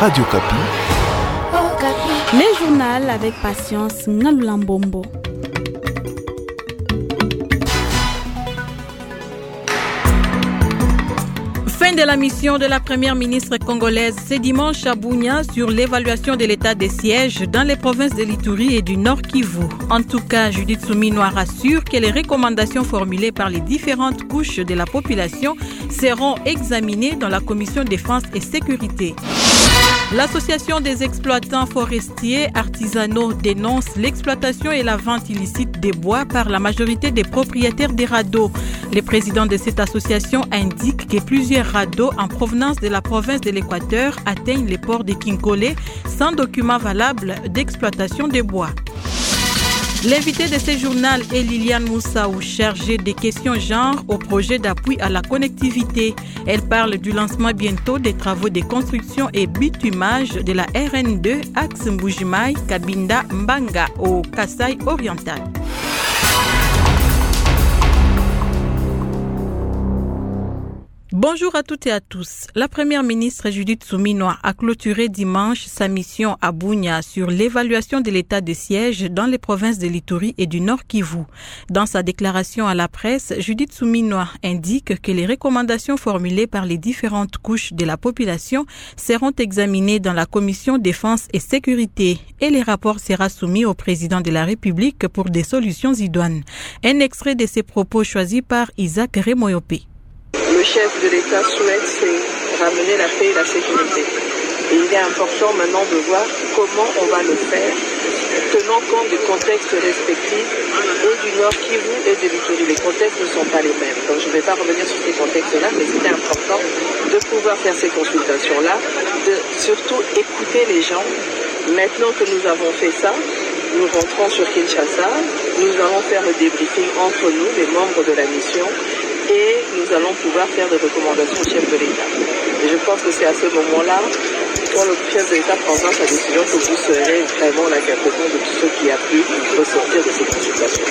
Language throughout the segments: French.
Radio Kapi. Les journaux avec patience, Ngalulambombo. Fin de la mission de la première ministre congolaise ce dimanche à Bunia sur l'évaluation de l'état des sièges dans les provinces de l'Ituri et du Nord Kivu. En tout cas, Judith Suminwa rassure que les recommandations formulées par les différentes couches de la population seront examinées dans la commission défense et sécurité. L'Association des exploitants forestiers artisanaux dénonce l'exploitation et la vente illicite des bois par la majorité des propriétaires des radeaux. Le président de cette association indique que plusieurs radeaux en provenance de la province de l'Équateur atteignent les ports de Kinkole sans document valable d'exploitation des bois. L'invité de ce journal est Liliane Moussaou, chargée des questions genre au projet d'appui à la connectivité. Elle parle du lancement bientôt des travaux de construction et bitumage de la RN2 axe Mbujimaï, Kabinda, Mbanga au Kasaï oriental. Bonjour à toutes et à tous. La première ministre Judith Suminwa a clôturé dimanche sa mission à Bunia sur l'évaluation de l'état de siège dans les provinces de l'Ituri et du Nord Kivu. Dans sa déclaration à la presse, Judith Suminwa indique que les recommandations formulées par les différentes couches de la population seront examinées dans la commission défense et sécurité et les rapports sera soumis au président de la République pour des solutions idoines. Un extrait de ces propos choisi par Isaac Remoyope. Le chef de l'État souhaite, c'est ramener la paix et la sécurité. Et il est important maintenant de voir comment on va le faire, tenant compte du contexte respectif et du Nord Kivu et de l'Ituri. Les contextes ne sont pas les mêmes. Donc je ne vais pas revenir sur ces contextes-là, mais c'était important de pouvoir faire ces consultations-là, de surtout écouter les gens. Maintenant que nous avons fait ça, nous rentrons sur Kinshasa, nous allons faire le débriefing entre nous, les membres de la mission, et nous allons pouvoir faire des recommandations au chef de l'État. Et je pense que c'est à ce moment-là, quand le chef de l'État prendra sa décision, que vous serez vraiment la capitaine de tout ce qui a pu ressortir de ces consultations.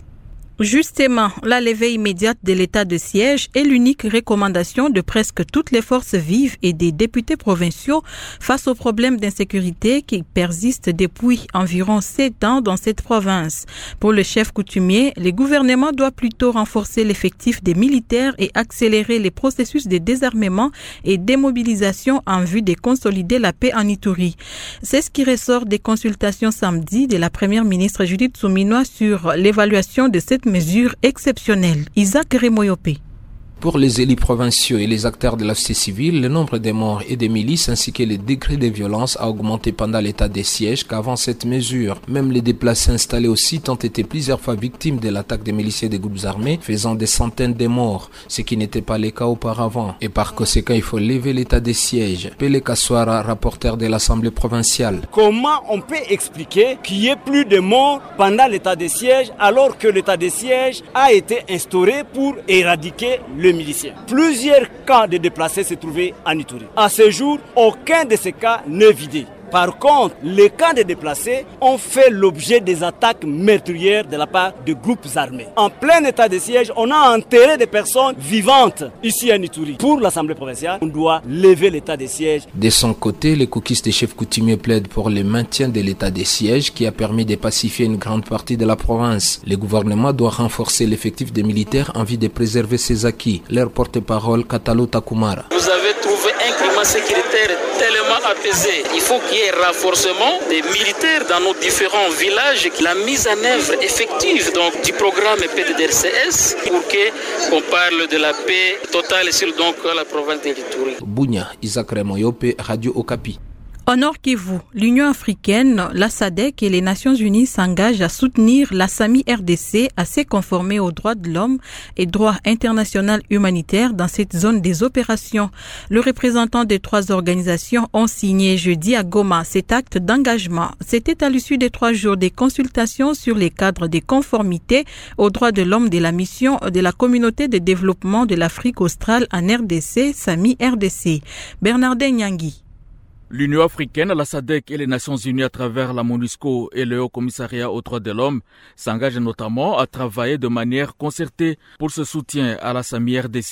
Justement, la levée immédiate de l'état de siège est l'unique recommandation de presque toutes les forces vives et des députés provinciaux face aux problèmes d'insécurité qui persistent depuis environ 7 ans dans cette province. Pour le chef coutumier, le gouvernement doit plutôt renforcer l'effectif des militaires et accélérer les processus de désarmement et démobilisation en vue de consolider la paix en Ituri. C'est ce qui ressort des consultations samedi de la première ministre Judith Suminwa sur l'évaluation de cette mesure exceptionnelle. Isaac Remoyope. Pour les élus provinciaux et les acteurs de la société civile, le nombre des morts et des milices ainsi que le degré de violence a augmenté pendant l'état des sièges qu'avant cette mesure. Même les déplacés installés au site ont été plusieurs fois victimes de l'attaque des miliciens des groupes armés, faisant des centaines de morts, ce qui n'était pas le cas auparavant. Et par conséquent, il faut lever l'état des sièges. Pele Kaswara, rapporteur de l'Assemblée provinciale. Comment on peut expliquer qu'il y ait plus de morts pendant l'état des sièges alors que l'état des sièges a été instauré pour éradiquer le miliciens. Plusieurs camps de déplacés se trouvaient en Ituri. À ce jour, aucun de ces cas n'est vidé. Par contre, les camps de déplacés ont fait l'objet des attaques meurtrières de la part de groupes armés. En plein état de siège, on a enterré des personnes vivantes ici à Ituri. Pour l'Assemblée provinciale, on doit lever l'état de siège. De son côté, les caucus des chefs coutumiers plaident pour le maintien de l'état de siège qui a permis de pacifier une grande partie de la province. Le gouvernement doit renforcer l'effectif des militaires en vue de préserver ses acquis. Leur porte-parole, Katalo Takumara. Vous avez trouvé un climat sécuritaire tellement apaisé. Il faut qu'il y ait renforcement des militaires dans nos différents villages, la mise en œuvre effective donc, du programme PDDRCS pour qu'on parle de la paix totale sur donc, la province de l'Ituri. Bunia, Isaac Remoyope, Radio Okapi. Au Nord Kivu, l'Union africaine, la SADC et les Nations unies s'engagent à soutenir la SAMI RDC à se conformer aux droits de l'homme et droit international humanitaire dans cette zone des opérations. Le représentant des 3 organisations ont signé jeudi à Goma cet acte d'engagement. C'était à l'issue des 3 jours de consultations sur les cadres de conformité aux droits de l'homme de la mission de la communauté de développement de l'Afrique australe en RDC, SAMI RDC. Bernardin Nyangui. L'Union africaine, la SADC et les Nations unies à travers la MONUSCO et le Haut Commissariat aux droits de l'homme s'engagent notamment à travailler de manière concertée pour ce soutien à la SAMI RDC.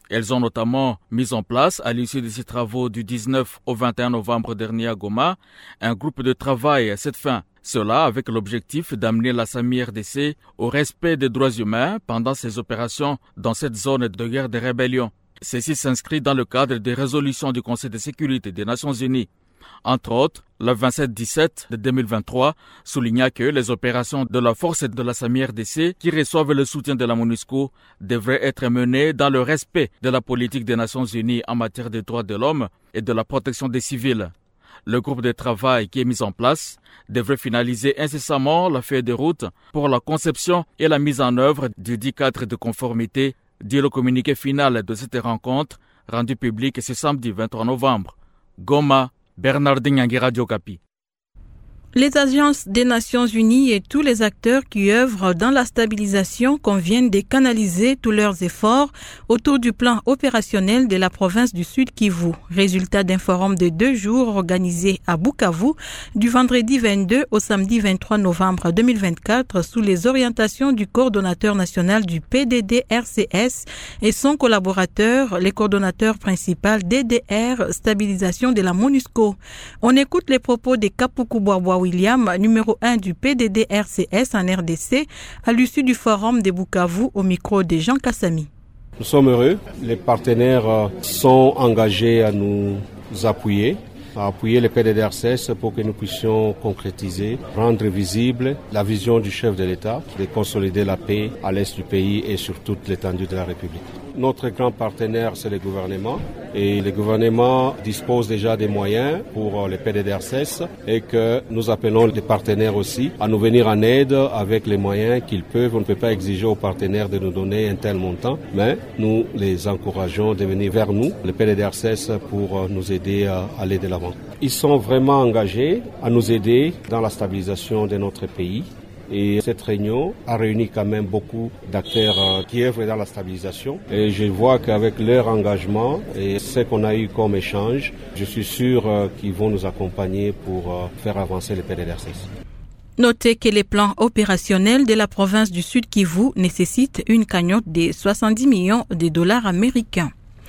Elles ont notamment mis en place, à l'issue de ces travaux du 19 au 21 novembre dernier à Goma, un groupe de travail à cette fin. Cela avec l'objectif d'amener la SAMI-RDC au respect des droits humains pendant ses opérations dans cette zone de guerre de rébellion. Ceci s'inscrit dans le cadre des résolutions du Conseil de sécurité des Nations Unies. Entre autres, le 27-17 de 2023 souligna que les opérations de la force de la SAMI-RDC qui reçoivent le soutien de la MONUSCO devraient être menées dans le respect de la politique des Nations Unies en matière des droits de l'homme et de la protection des civils. Le groupe de travail qui est mis en place devrait finaliser incessamment la feuille de route pour la conception et la mise en œuvre du dit cadre de conformité, dit le communiqué final de cette rencontre rendu public ce samedi 23 novembre. Goma, Bernardin Yangi, Radio Kapi. Les agences des Nations Unies et tous les acteurs qui œuvrent dans la stabilisation conviennent de canaliser tous leurs efforts autour du plan opérationnel de la province du Sud Kivu. Résultat d'un forum de 2 jours organisé à Bukavu du vendredi 22 au samedi 23 novembre 2024 sous les orientations du coordonnateur national du PDDRCS et son collaborateur, le coordonnateur principal DDR Stabilisation de la MONUSCO. On écoute les propos de Kapuku Boaboa William, numéro 1 du PDDRCS en RDC, à l'issue du forum de Bukavu au micro de Jean Kassami. Nous sommes heureux. Les partenaires sont engagés à nous appuyer le PDDRCS pour que nous puissions concrétiser, rendre visible la vision du chef de l'État de consolider la paix à l'est du pays et sur toute l'étendue de la République. Notre grand partenaire, c'est le gouvernement et le gouvernement dispose déjà des moyens pour le PDDRCS et que nous appelons les partenaires aussi à nous venir en aide avec les moyens qu'ils peuvent. On ne peut pas exiger aux partenaires de nous donner un tel montant, mais nous les encourageons de venir vers nous, le PDDRCS, pour nous aider à aller de l'avant. Ils sont vraiment engagés à nous aider dans la stabilisation de notre pays. Et cette réunion a réuni quand même beaucoup d'acteurs qui œuvrent dans la stabilisation. Et je vois qu'avec leur engagement et ce qu'on a eu comme échange, je suis sûr qu'ils vont nous accompagner pour faire avancer le PDDRCS. Notez que les plans opérationnels de la province du Sud Kivu nécessitent une cagnotte de 70 millions de dollars américains.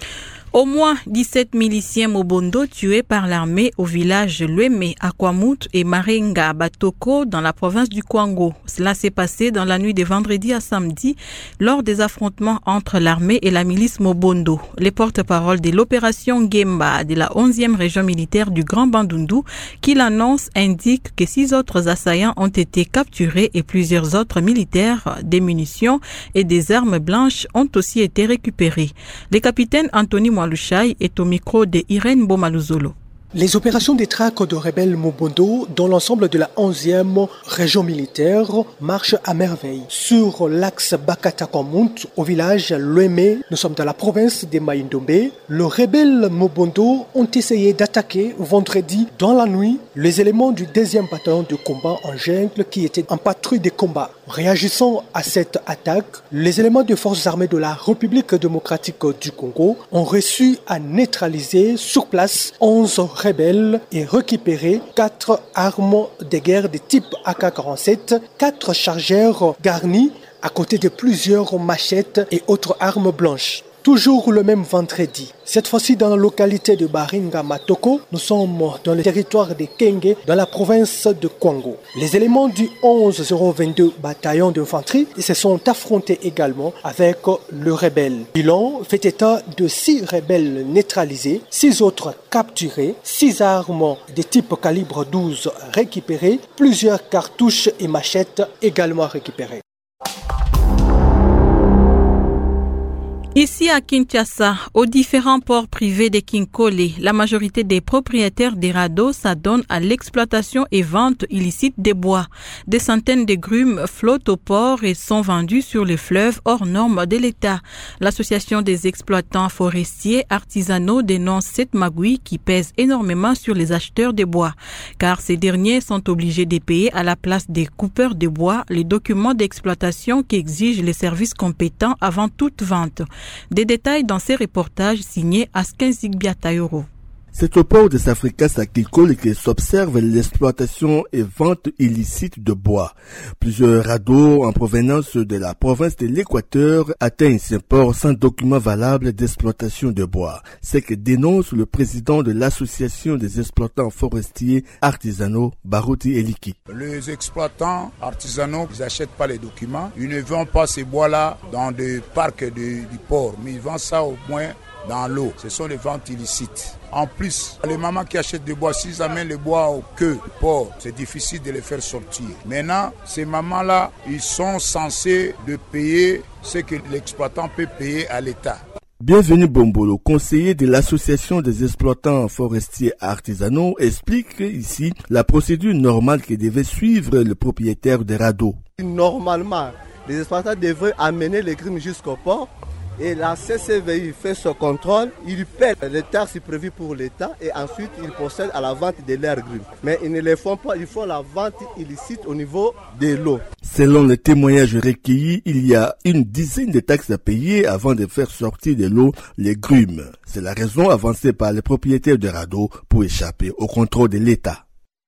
Au moins 17 miliciens Mobondo tués par l'armée au village Lueme, Akwamut et Marenga Batoko dans la province du Kwango. Cela s'est passé dans la nuit de vendredi à samedi lors des affrontements entre l'armée et la milice Mobondo. Les porte-paroles de l'opération Gemba de la 11e région militaire du Grand Bandundu qui l'annonce indiquent que 6 autres assaillants ont été capturés et plusieurs autres militaires, des munitions et des armes blanches ont aussi été récupérés. Le capitaine Anthony Mwalushai est au micro de Irène Bomaluzolo. Les opérations de traque de rebelles Mobondo dans l'ensemble de la 11e région militaire marchent à merveille. Sur l'axe Bakata-Kwamut, au village Lueme, nous sommes dans la province de Mai-Ndombe. Les rebelles Mobondo ont essayé d'attaquer vendredi dans la nuit les éléments du 2e bataillon de combat en jungle qui étaient en patrouille de combat. Réagissant à cette attaque, les éléments des forces armées de la République démocratique du Congo ont réussi à neutraliser sur place 11 rebelles et récupérer 4 armes de guerre de type AK-47, 4 chargeurs garnis à côté de plusieurs machettes et autres armes blanches. Toujours le même vendredi, cette fois-ci dans la localité de Baringa Matoko, nous sommes dans le territoire de Kenge, dans la province de Kwango. Les éléments du 11022 bataillon d'infanterie se sont affrontés également avec le rebelle. Bilan fait état de 6 rebelles neutralisés, 6 autres capturés, 6 armes de type calibre 12 récupérées, plusieurs cartouches et machettes également récupérées. Ici à Kinshasa, aux différents ports privés de Kinkole, la majorité des propriétaires des radeaux s'adonnent à l'exploitation et vente illicite des bois. Des centaines de grumes flottent au port et sont vendues sur les fleuves hors normes de l'État. L'association des exploitants forestiers artisanaux dénonce cette magouille qui pèse énormément sur les acheteurs de bois, car ces derniers sont obligés de payer à la place des coupeurs de bois les documents d'exploitation qui exigent les services compétents avant toute vente. Des détails dans ces reportages signés Asken Zigbiatayoro. C'est au port de Safricas à Kilkol que s'observe l'exploitation et vente illicite de bois. Plusieurs radeaux en provenance de la province de l'Équateur atteignent ce port sans document valable d'exploitation de bois. C'est que dénonce le président de l'association des exploitants forestiers artisanaux, Barouti Eliki. Les exploitants artisanaux, ils n'achètent pas les documents. Ils ne vendent pas ces bois-là dans des parcs du port, mais ils vendent ça au moins dans l'eau. Ce sont les ventes illicites. En plus, les mamans qui achètent des bois, s'ils amènent les bois au queue du port, c'est difficile de les faire sortir. Maintenant, ces mamans-là, ils sont censés de payer ce que l'exploitant peut payer à l'État. Bienvenue Bombolo, conseiller de l'association des exploitants forestiers artisanaux, explique ici la procédure normale que devait suivre le propriétaire des radeaux. Normalement, les exploitants devraient amener les grumes jusqu'au port et la CCVI fait son contrôle, il paie les taxes prévues pour l'État et ensuite ils procèdent à la vente de leurs grumes. Mais ils ne les font pas, ils font la vente illicite au niveau de l'eau. Selon les témoignages recueillis, il y a une dizaine de taxes à payer avant de faire sortir de l'eau les grumes. C'est la raison avancée par les propriétaires de radeaux pour échapper au contrôle de l'État.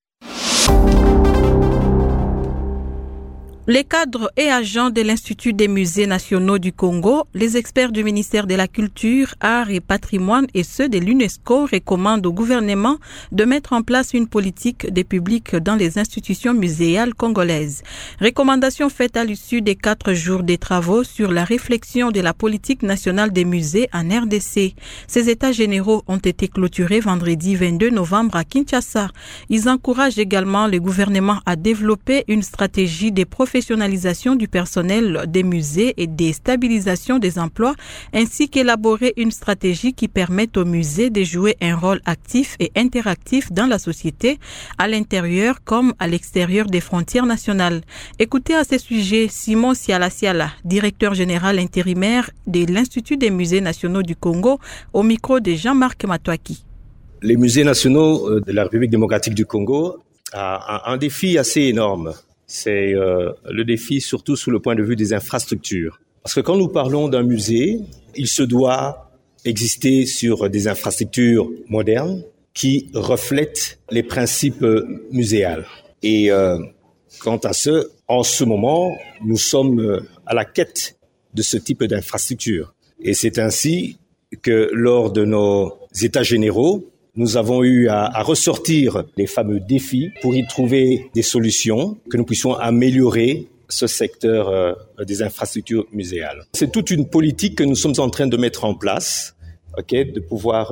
Les cadres et agents de l'Institut des musées nationaux du Congo, les experts du ministère de la Culture, Arts et Patrimoine et ceux de l'UNESCO recommandent au gouvernement de mettre en place une politique des publics dans les institutions muséales congolaises. Recommandation faite à l'issue des 4 jours des travaux sur la réflexion de la politique nationale des musées en RDC. Ces états généraux ont été clôturés vendredi 22 novembre à Kinshasa. Ils encouragent également le gouvernement à développer une stratégie des professionnalisation du personnel des musées et des stabilisations des emplois, ainsi qu'élaborer une stratégie qui permette aux musées de jouer un rôle actif et interactif dans la société, à l'intérieur comme à l'extérieur des frontières nationales. Écoutez à ce sujet Simon Siala Siala, directeur général intérimaire de l'Institut des musées nationaux du Congo, au micro de Jean-Marc Matouaki. Les musées nationaux de la République démocratique du Congo ont un défi assez énorme. C'est le défi surtout sous le point de vue des infrastructures. Parce que quand nous parlons d'un musée, il se doit exister sur des infrastructures modernes qui reflètent les principes muséals. Et quant à en ce moment, nous sommes à la quête de ce type d'infrastructure. Et c'est ainsi que lors de nos états généraux, nous avons eu à ressortir les fameux défis pour y trouver des solutions, que nous puissions améliorer ce secteur des infrastructures muséales. C'est toute une politique que nous sommes en train de mettre en place, de pouvoir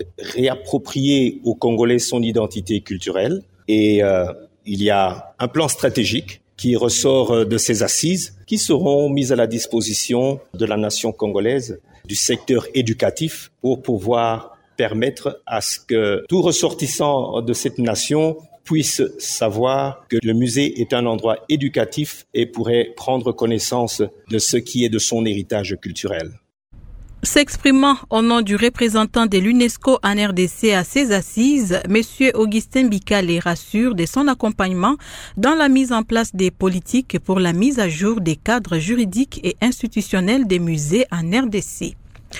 réapproprier aux Congolais son identité culturelle. Et il y a un plan stratégique qui ressort de ces assises qui seront mises à la disposition de la nation congolaise, du secteur éducatif, pour pouvoir permettre à ce que tout ressortissant de cette nation puisse savoir que le musée est un endroit éducatif et pourrait prendre connaissance de ce qui est de son héritage culturel. S'exprimant au nom du représentant de l'UNESCO en RDC à ces assises, M. Augustin Bikale rassure de son accompagnement dans la mise en place des politiques pour la mise à jour des cadres juridiques et institutionnels des musées en RDC.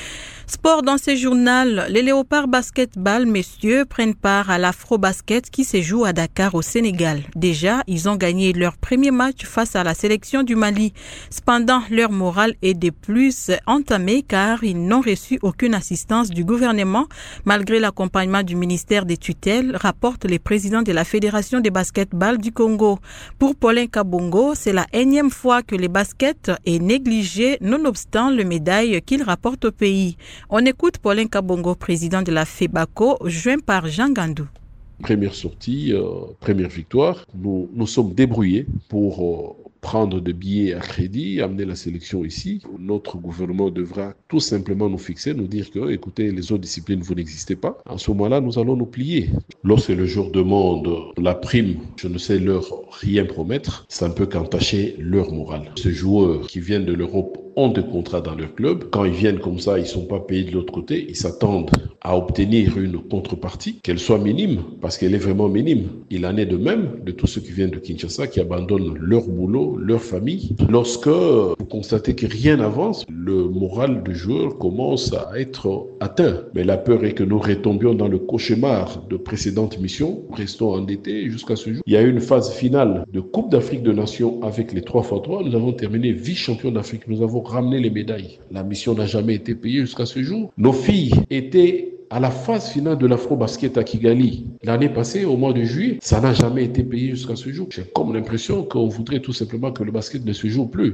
Sport dans ce journal, les Léopards Basketball, messieurs, prennent part à l'Afro-Basket qui se joue à Dakar au Sénégal. Déjà, ils ont gagné leur premier match face à la sélection du Mali. Cependant, leur morale est de plus entamée car ils n'ont reçu aucune assistance du gouvernement malgré l'accompagnement du ministère des tutelles, rapporte le président de la Fédération des basketball du Congo. Pour Paulin Kabongo, c'est la énième fois que le basket est négligé nonobstant le médaille qu'il rapporte au pays. On écoute Paulin Kabongo, président de la FEBACO, joint par Jean Gandou. Première sortie, première victoire. Nous sommes débrouillés pour prendre des billets à crédit, amener la sélection ici. Notre gouvernement devra tout simplement nous fixer, nous dire que, écoutez, les autres disciplines, vous n'existez pas. En ce moment-là, nous allons nous plier. Lorsque le jour demande la prime, je ne sais leur rien promettre, ça ne peut qu'entacher leur morale. Ces joueurs qui viennent de l'Europe ont des contrats dans leur club. Quand ils viennent comme ça, ils ne sont pas payés de l'autre côté. Ils s'attendent à obtenir une contrepartie, qu'elle soit minime, parce qu'elle est vraiment minime. Il en est de même de tous ceux qui viennent de Kinshasa, qui abandonnent leur boulot, leur famille. Lorsque vous constatez que rien n'avance, le moral du joueur commence à être atteint. Mais la peur est que nous retombions dans le cauchemar de précédentes missions. Nous restons endettés jusqu'à ce jour. Il y a eu une phase finale de Coupe d'Afrique de Nations avec les 3x3. Nous avons terminé vice-champion d'Afrique. Nous avons ramené les médailles. La mission n'a jamais été payée jusqu'à ce jour. Nos filles étaient à la phase finale de l'Afro-Basket à Kigali. L'année passée, au mois de juillet, ça n'a jamais été payé jusqu'à ce jour. J'ai comme l'impression qu'on voudrait tout simplement que le basket ne se joue plus.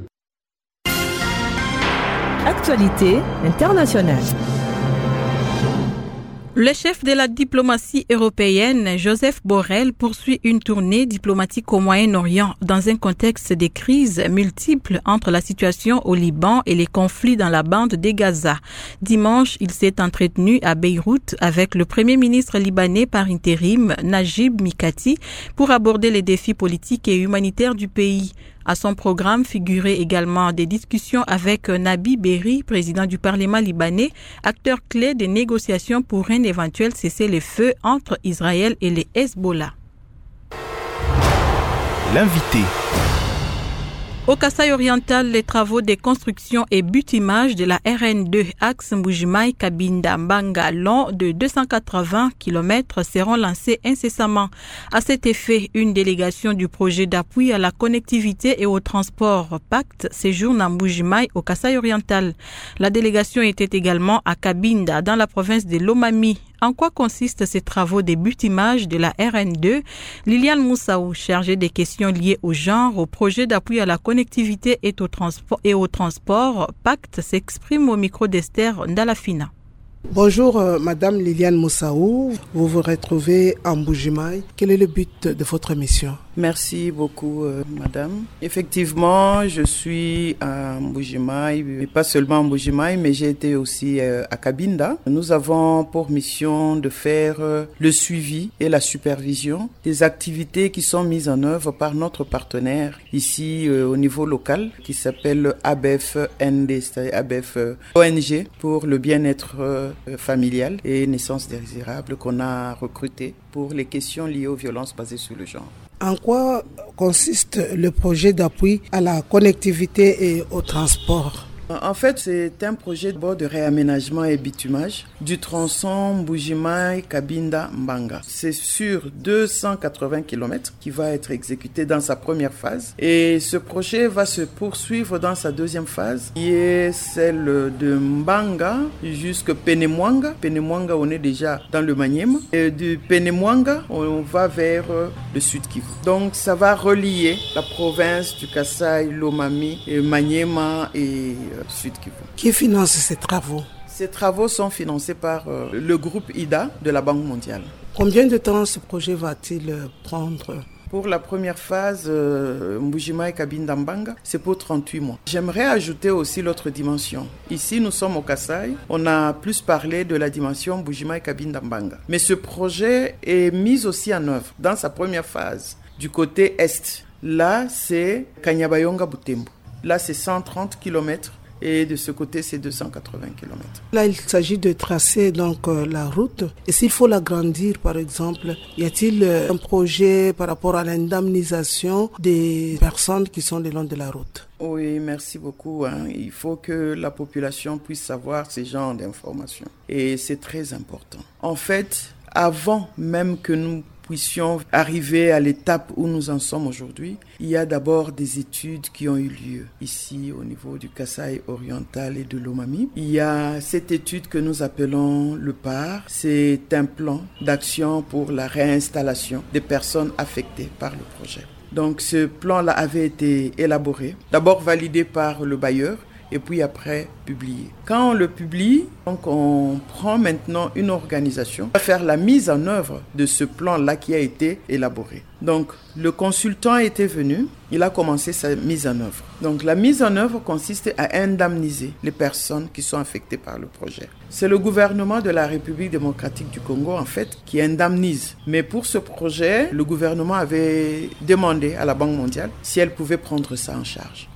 Actualité internationale. Le chef de la diplomatie européenne, Joseph Borrell, poursuit une tournée diplomatique au Moyen-Orient dans un contexte de crises multiples entre la situation au Liban et les conflits dans la bande de Gaza. Dimanche, il s'est entretenu à Beyrouth avec le premier ministre libanais par intérim, Najib Mikati, pour aborder les défis politiques et humanitaires du pays. À son programme figuraient également des discussions avec Nabi Berri, président du Parlement libanais, acteur clé des négociations pour un éventuel cessez-le-feu entre Israël et les Hezbollah. L'invité. Au Kasaï oriental, les travaux de construction et butimage de la RN2 axe Mbujimayi-Kabinda-Mbanga long de 280 km seront lancés incessamment. À cet effet, une délégation du projet d'appui à la connectivité et au transport Pacte séjourne à Mbujimayi au Kasaï oriental. La délégation était également à Kabinda dans la province de Lomami. En quoi consistent ces travaux de butimage de la RN2? Liliane Moussaou, chargée des questions liées au genre, au projet d'appui à la connectivité et au transport, Pacte, s'exprime au micro d'Esther Ndalafina. Bonjour Madame Liliane Moussaou, vous vous retrouvez en Mbujimayi. Quel est le but de votre mission? Merci beaucoup Madame. Effectivement, je suis à Mbujimayi, mais pas seulement à Mbujimayi, mais j'ai été aussi à Kabinda. Nous avons pour mission de faire le suivi et la supervision des activités qui sont mises en œuvre par notre partenaire ici au niveau local qui s'appelle ABF-ND, c'est-à-dire ABF ONG pour le bien-être familial et naissance désirable qu'on a recruté pour les questions liées aux violences basées sur le genre. En quoi consiste le projet d'appui à la connectivité et au transport? En fait, c'est un projet de réaménagement et bitumage du tronçon Mbujimayi-Kabinda-Mbanga. C'est sur 280 km qui va être exécuté dans sa première phase. Et ce projet va se poursuivre dans sa deuxième phase, qui est celle de Mbanga jusqu'à Penemwanga. Penemwanga, on est déjà dans le Maniema. Et du Penemwanga, on va vers le sud Kivu. Donc, ça va relier la province du Kasaï, Lomami, et Maniema et Sud Kivu. Qui finance ces travaux? Ces travaux sont financés par le groupe IDA de la Banque mondiale. Combien de temps ce projet va-t-il prendre? Pour la première phase, Mbujimayi-Kabinda-Mbanga, c'est pour 38 mois. J'aimerais ajouter aussi l'autre dimension. Ici, nous sommes au Kasaï. On a plus parlé de la dimension Mbujimayi-Kabinda-Mbanga. Mais ce projet est mis aussi en œuvre dans sa première phase du côté est. Là, c'est Kanyabayonga-Butembo. Là, c'est 130 km et de ce côté, c'est 280 km. Là, il s'agit de tracer donc la route. Et s'il faut l'agrandir, par exemple, y a-t-il un projet par rapport à l'indemnisation des personnes qui sont le long de la route? Oui, merci beaucoup. Il faut que la population puisse savoir ces genres d'informations. Et c'est très important. En fait, avant même que nous puissions arriver à l'étape où nous en sommes aujourd'hui, il y a d'abord des études qui ont eu lieu ici au niveau du Kasaï oriental et de Lomami. Il y a cette étude que nous appelons le PAR. C'est un plan d'action pour la réinstallation des personnes affectées par le projet. Donc ce plan-là avait été élaboré, d'abord validé par le bailleur, et puis après publié. Quand on le publie, donc on prend maintenant une organisation pour faire la mise en œuvre de ce plan-là qui a été élaboré. Donc le consultant était venu, il a commencé sa mise en œuvre. Donc la mise en œuvre consiste à indemniser les personnes qui sont affectées par le projet. C'est le gouvernement de la République démocratique du Congo en fait qui indemnise. Mais pour ce projet, le gouvernement avait demandé à la Banque mondiale si elle pouvait prendre ça en charge.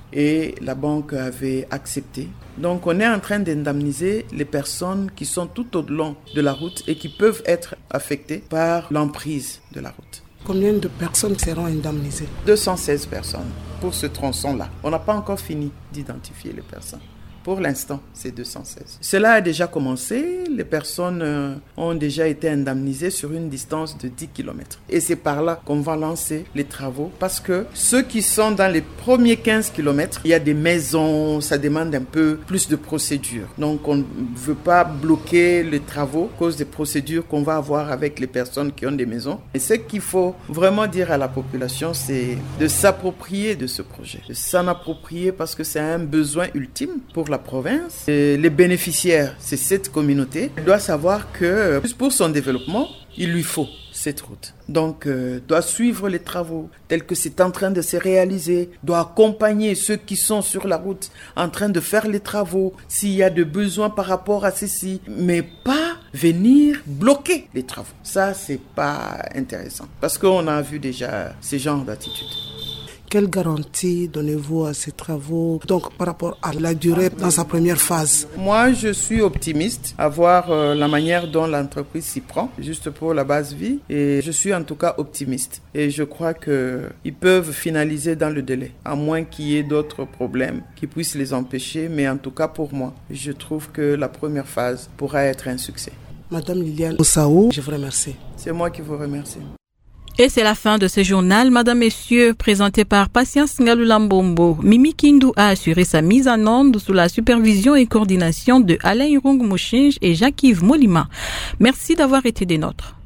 et la banque avait accepté. Donc on est en train d'indemniser les personnes qui sont tout au long de la route et qui peuvent être affectées par l'emprise de la route. Combien de personnes seront indemnisées? 216 personnes pour ce tronçon-là. On n'a pas encore fini d'identifier les personnes. Pour l'instant, c'est 216. Cela a déjà commencé. Les personnes ont déjà été indemnisées sur une distance de 10 km. Et c'est par là qu'on va lancer les travaux parce que ceux qui sont dans les premiers 15 km, il y a des maisons, ça demande un peu plus de procédures. Donc, on ne veut pas bloquer les travaux à cause des procédures qu'on va avoir avec les personnes qui ont des maisons. Et ce qu'il faut vraiment dire à la population, c'est de s'approprier de ce projet. De s'en approprier parce que c'est un besoin ultime pour la province. Et les bénéficiaires, c'est cette communauté. Elle doit savoir que pour son développement, il lui faut cette route. Donc, doit suivre les travaux tels que c'est en train de se réaliser, doit accompagner ceux qui sont sur la route en train de faire les travaux s'il y a des besoins par rapport à ceci, mais pas venir bloquer les travaux. Ça, c'est pas intéressant parce qu'on a vu déjà ce genre d'attitude. Quelle garantie donnez-vous à ces travaux, donc par rapport à la durée dans sa première phase? Moi, je suis optimiste à voir la manière dont l'entreprise s'y prend, juste pour la base vie. Et je suis en tout cas optimiste. Et je crois qu'ils peuvent finaliser dans le délai, à moins qu'il y ait d'autres problèmes qui puissent les empêcher. Mais en tout cas, pour moi, je trouve que la première phase pourra être un succès. Madame Liliane Osaou, je vous remercie. C'est moi qui vous remercie. Et c'est la fin de ce journal, Madame, Messieurs, présenté par Patience Ngalulambombo. Mimi Kindu a assuré sa mise en onde sous la supervision et coordination de Alain Irung Mouchinge et Jacques-Yves Molima. Merci d'avoir été des nôtres.